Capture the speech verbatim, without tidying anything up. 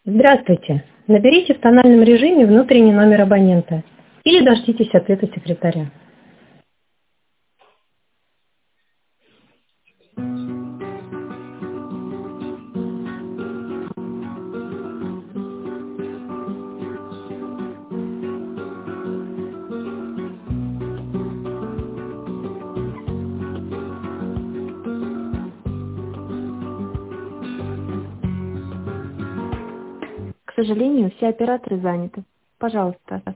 Здравствуйте. Наберите в тональном режиме внутренний номер абонента или дождитесь ответа секретаря. К сожалению, все операторы заняты. Пожалуйста,